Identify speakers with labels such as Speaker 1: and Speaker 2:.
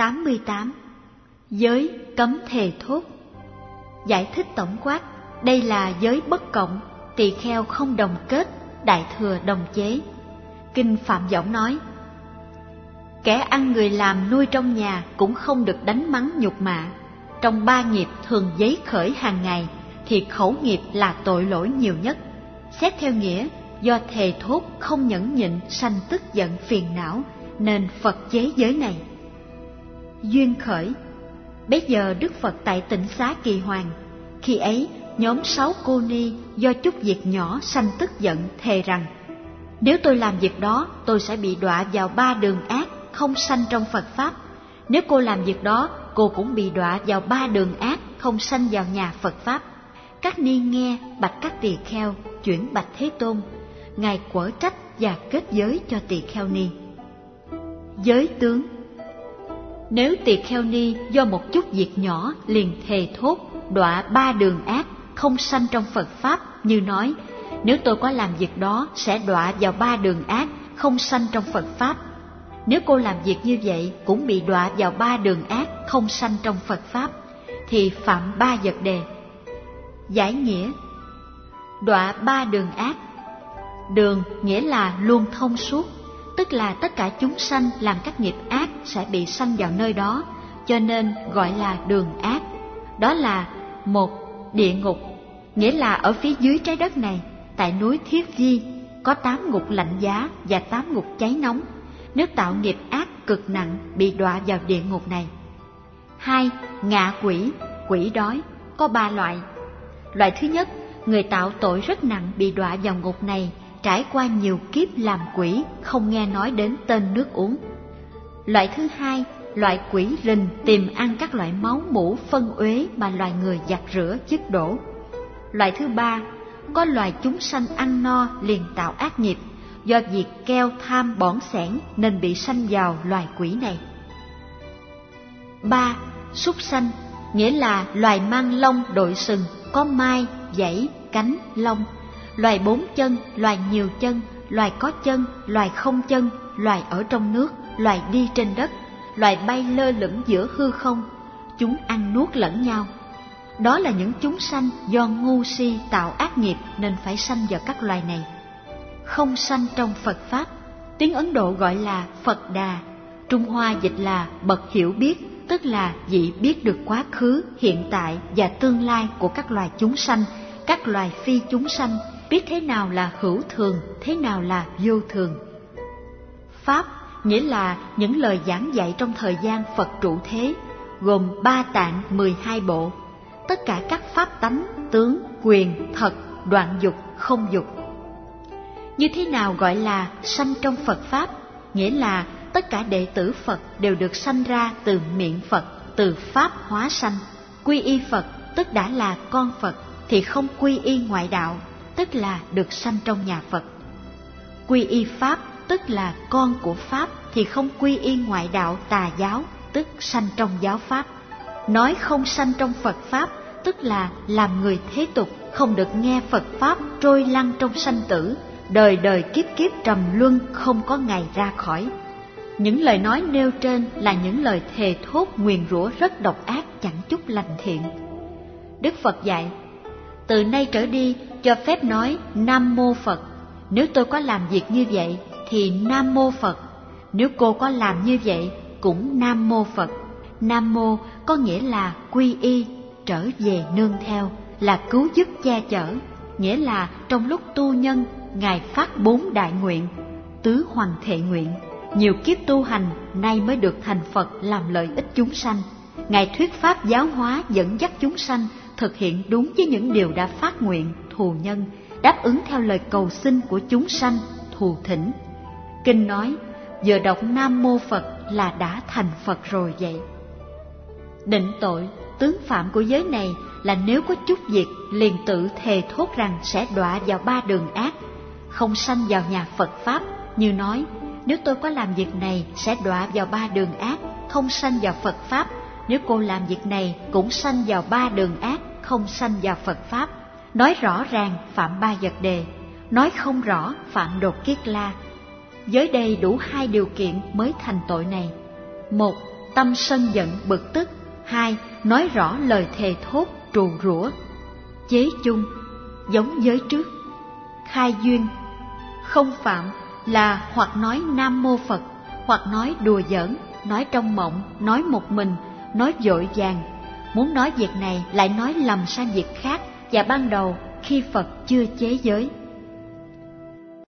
Speaker 1: 88. Giới cấm thề thốt. Giải thích tổng quát, đây là giới bất cộng, tỳ kheo không đồng kết, đại thừa đồng chế. Kinh Phạm Võng nói, kẻ ăn người làm nuôi trong nhà cũng không được đánh mắng nhục mạ. Trong 3 nghiệp thường giấy khởi hàng ngày thì khẩu nghiệp là tội lỗi nhiều nhất. Xét theo nghĩa, do thề thốt không nhẫn nhịn sanh tức giận phiền não, nên Phật chế giới này. Duyên khởi. Bây giờ Đức Phật tại Tịnh Xá Kỳ Hoàng. Khi ấy, nhóm 6 cô ni do chút việc nhỏ sanh tức giận thề rằng, nếu tôi làm việc đó, tôi sẽ bị đọa vào 3 đường ác, không sanh trong Phật Pháp. Nếu cô làm việc đó, cô cũng bị đọa vào 3 đường ác, không sanh vào nhà Phật Pháp. Các ni nghe bạch các tỳ kheo, chuyển bạch Thế Tôn. Ngài quở trách và kết giới cho tỳ kheo ni. Giới tướng. Nếu tỳ kheo ni do một chút việc nhỏ liền thề thốt, đọa 3 đường ác, không sanh trong Phật Pháp, như nói, nếu tôi có làm việc đó sẽ đọa vào 3 đường ác, không sanh trong Phật Pháp. Nếu cô làm việc như vậy cũng bị đọa vào 3 đường ác, không sanh trong Phật Pháp, thì phạm 3 vật đề. Giải nghĩa. Đọa 3 đường ác. Đường nghĩa là luôn thông suốt, tức là tất cả chúng sanh làm các nghiệp ác sẽ bị sanh vào nơi đó, cho nên gọi là đường ác. Đó là 1. Địa ngục, nghĩa là ở phía dưới trái đất này, tại núi Thiết Vi, có 8 ngục lạnh giá và 8 ngục cháy nóng. Nếu tạo nghiệp ác cực nặng bị đọa vào địa ngục này. 2. Ngạ quỷ, quỷ đói, có 3 loại. Loại thứ nhất, người tạo tội rất nặng bị đọa vào ngục này, trải qua nhiều kiếp làm quỷ, không nghe nói đến tên nước uống. Loại thứ hai, loại quỷ rình tìm ăn các loại máu mủ phân uế mà loài người giặt rửa dứt đổ. Loại thứ ba, có loài chúng sanh ăn no liền tạo ác nghiệp, do việc keo tham bỏn sẻn nên bị sanh vào loài quỷ này. 3. Súc sanh, nghĩa là loài mang lông đội sừng, có mai, dãy, cánh, lông. Loài 4 chân, loài nhiều chân, loài có chân, loài không chân, loài ở trong nước, loài đi trên đất, loài bay lơ lửng giữa hư không. Chúng ăn nuốt lẫn nhau. Đó là những chúng sanh do ngu si tạo ác nghiệp nên phải sanh vào các loài này. Không sanh trong Phật Pháp, tiếng Ấn Độ gọi là Phật Đà, Trung Hoa dịch là bậc hiểu biết, tức là vị biết được quá khứ, hiện tại và tương lai của các loài chúng sanh, các loài phi chúng sanh, biết thế nào là hữu thường, thế nào là vô thường. Pháp nghĩa là những lời giảng dạy trong thời gian Phật trụ thế, gồm 3 tạng 12 bộ, tất cả các pháp tánh, tướng, quyền, thật, đoạn dục, không dục. Như thế nào gọi là sanh trong Phật Pháp? Nghĩa là tất cả đệ tử Phật đều được sanh ra từ miệng Phật, từ Pháp hóa sanh. Quy y Phật tức đã là con Phật thì không quy y ngoại đạo, tức là được sanh trong nhà Phật. Quy y Pháp tức là con của Pháp thì không quy y ngoại đạo tà giáo, tức sanh trong giáo Pháp. Nói không sanh trong Phật Pháp tức là làm người thế tục, không được nghe Phật Pháp, trôi lăn trong sanh tử, đời đời kiếp kiếp trầm luân, không có ngày ra khỏi. Những lời nói nêu trên là những lời thề thốt nguyền rủa rất độc ác, chẳng chút lành thiện. Đức Phật dạy, từ nay trở đi cho phép nói Nam Mô Phật. Nếu tôi có làm việc như vậy thì Nam Mô Phật. Nếu cô có làm như vậy cũng Nam Mô Phật. Nam Mô có nghĩa là quy y, trở về nương theo, là cứu giúp che chở. Nghĩa là trong lúc tu nhân, Ngài phát 4 đại nguyện, tứ hoằng thệ nguyện. Nhiều kiếp tu hành, nay mới được thành Phật làm lợi ích chúng sanh. Ngài thuyết pháp giáo hóa dẫn dắt chúng sanh thực hiện đúng với những điều đã phát nguyện, thù nhân, đáp ứng theo lời cầu xin của chúng sanh, thù thỉnh. Kinh nói, vừa đọc Nam Mô Phật là đã thành Phật rồi vậy. Định tội, tướng phạm của giới này là nếu có chút việc liền tự thề thốt rằng sẽ đọa vào 3 đường ác, không sanh vào nhà Phật Pháp, như nói, nếu tôi có làm việc này sẽ đọa vào 3 đường ác, không sanh vào Phật Pháp. Nếu cô làm việc này cũng sanh vào 3 đường ác, không sanh vào Phật Pháp. Nói rõ ràng phạm 3 vật đề, nói không rõ phạm đột kiết la. Giới đây đủ 2 điều kiện mới thành tội này. 1. tâm sân giận bực tức. 2. Nói rõ lời thề thốt trù rủa. Chế chung giống giới trước. Khai duyên không phạm là hoặc nói Nam Mô Phật, hoặc nói đùa giỡn, nói trong mộng, nói một mình, nói vội vàng. Muốn nói việc này lại nói lầm sang việc khác, và ban đầu khi Phật chưa chế giới.